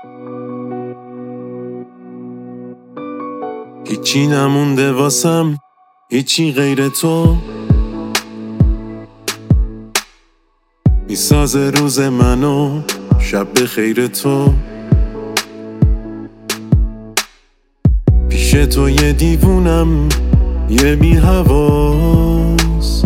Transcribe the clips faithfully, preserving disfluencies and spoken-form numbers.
هیچی نمونده واسم، هیچی غیر تو میسازه روز منو، شب به خیر تو. پیش تو یه دیوونم، یه بی حواس.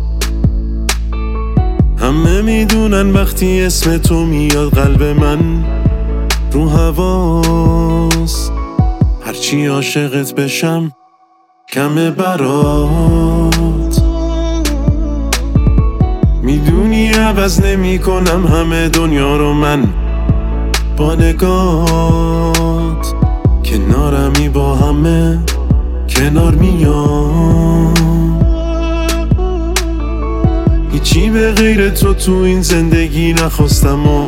همه میدونن وقتی اسم تو میاد قلب من رو هواست. هرچی عاشقت بشم کمه برات. میدونی عوض نمی کنم همه دنیا رو من با نگات. کنارمی با همه کنار میام. هیچی به غیر تو تو این زندگی نخواستم و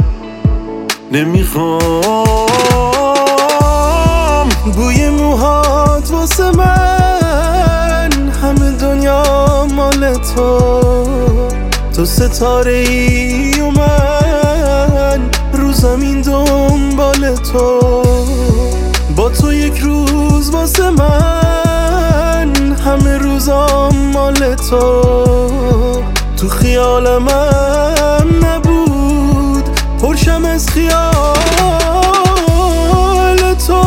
نمیخوام. بوی موهات واسه من، همه دنیا مال تو. تو ستاره ای و من رو زمین دنبال تو. با تو یک روز واسه من، همه روزام مال تو. تو خیالم هم نبود پرشم از خیال تو.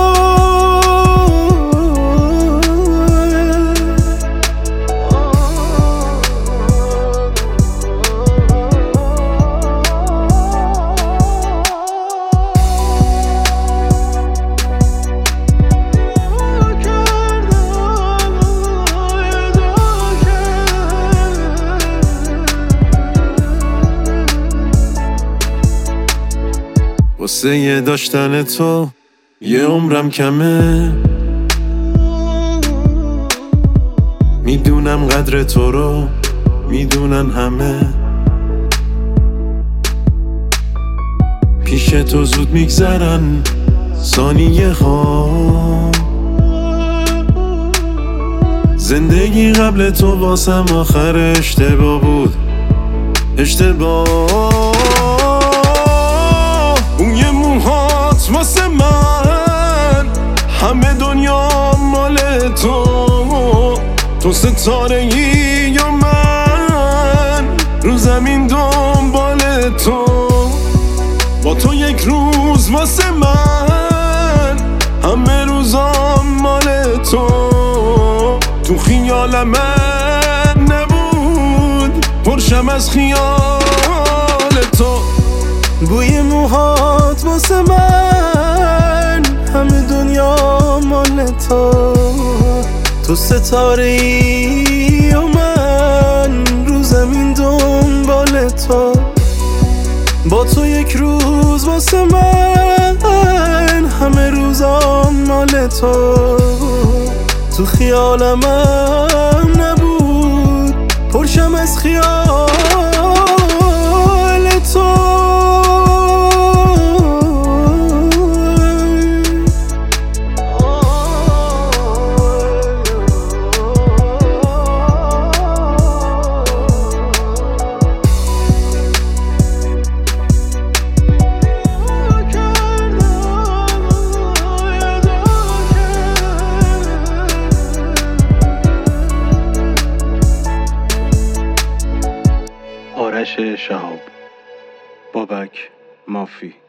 واسه یه داشتن تو یه عمرم کمه. میدونم قدر تو رو میدونن همه. پیش تو زود میگذرن ثانیه ها. زندگی قبل تو واسم آخر اشتباه بود، اشتباه. بوی موهات واسه من، همه دنیا مال تو. تو ستاره ای یا من رو زمین دنبال تو. با تو یک روز واسه من، همه روزام مال تو. تو خیال من نبود پرشم از خیال تو. بوی موهات واسه من، همه دنیا مال تو. تو ستاره ای و من رو زمین دنبال تو. با تو یک روز واسه من، همه روزام مال تو. تو خیالم هم نبود پرشم از خیال تو. آرش شهاب، بابک مافی.